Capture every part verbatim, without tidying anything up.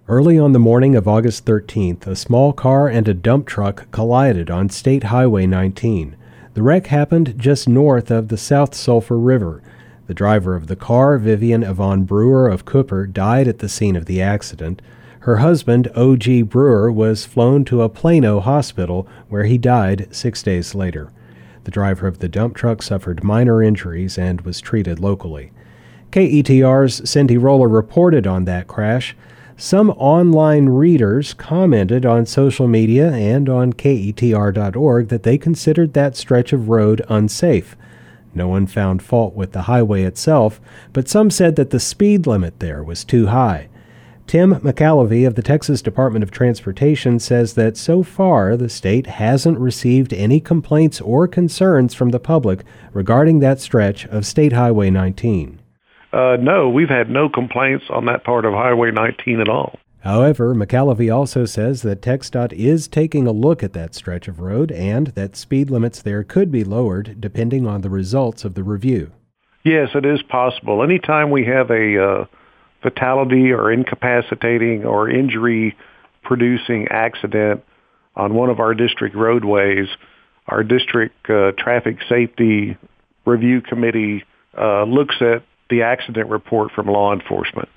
Early on the morning of August thirteenth, a small car and a dump truck collided on State Highway nineteen. The wreck happened just north of the South Sulphur River. The driver of the car, Vivian Yvonne Brewer of Cooper, died at the scene of the accident. Her husband, O G Brewer, was flown to a Plano hospital where he died six days later. The driver of the dump truck suffered minor injuries and was treated locally. K E T R's Cindy Roller reported on that crash. Some online readers commented on social media and on K E T R dot org that they considered that stretch of road unsafe. No one found fault with the highway itself, but some said that the speed limit there was too high. Tim McAlevey of the Texas Department of Transportation says that so far the state hasn't received any complaints or concerns from the public regarding that stretch of State Highway nineteen. Uh, no, we've had no complaints on that part of Highway nineteen at all. However, McAlevey also says that TxDOT is taking a look at that stretch of road and that speed limits there could be lowered depending on the results of the review. Yes, it is possible. Anytime we have a uh, fatality or incapacitating or injury-producing accident on one of our district roadways, our district uh, traffic safety review committee uh, looks at the accident report from law enforcement.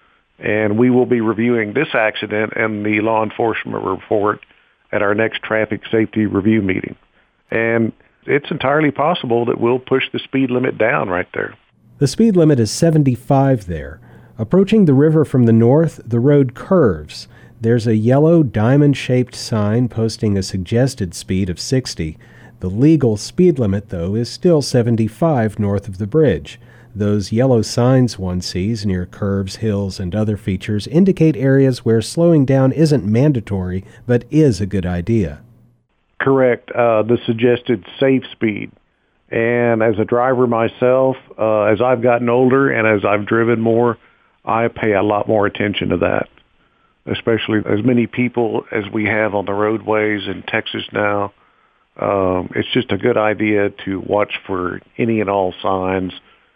And we will be reviewing this accident and the law enforcement report at our next traffic safety review meeting. And it's entirely possible that we'll push the speed limit down right there. The speed limit is seventy-five there. Approaching the river from the north, the road curves. There's a yellow diamond-shaped sign posting a suggested speed of sixty. The legal speed limit, though, is still seventy-five north of the bridge. Those yellow signs one sees near curves, hills, and other features indicate areas where slowing down isn't mandatory, but is a good idea. Correct. Uh, the suggested safe speed. And as a driver myself, uh, as I've gotten older and as I've driven more, I pay a lot more attention to that, especially as many people as we have on the roadways in Texas now. Um, it's just a good idea to watch for any and all signs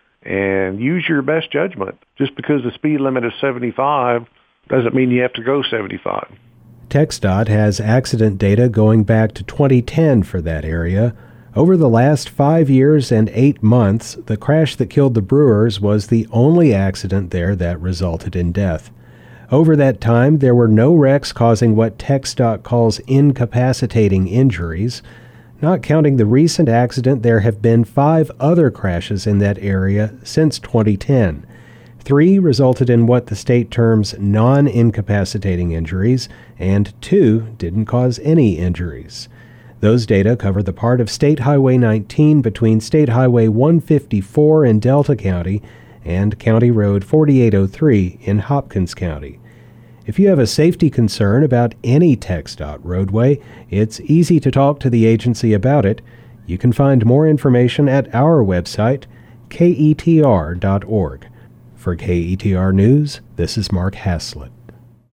and use your best judgment. Just because the speed limit is seventy-five doesn't mean you have to go seventy-five. TxDOT has accident data going back to twenty ten for that area. Over the last five years and eight months, the crash that killed the Brewers was the only accident there that resulted in death. Over that time, there were no wrecks causing what TxDOT calls incapacitating injuries. Not counting the recent accident, there have been five other crashes in that area since twenty ten. Three resulted in what the state terms non-incapacitating injuries, and two didn't cause any injuries. Those data cover the part of State Highway nineteen between State Highway one fifty-four in Delta County and County Road forty-eight oh three in Hopkins County. If you have a safety concern about any TxDOT roadway, it's easy to talk to the agency about it. You can find more information at our website, K E T R dot org. For K E T R News, this is Mark Haslett.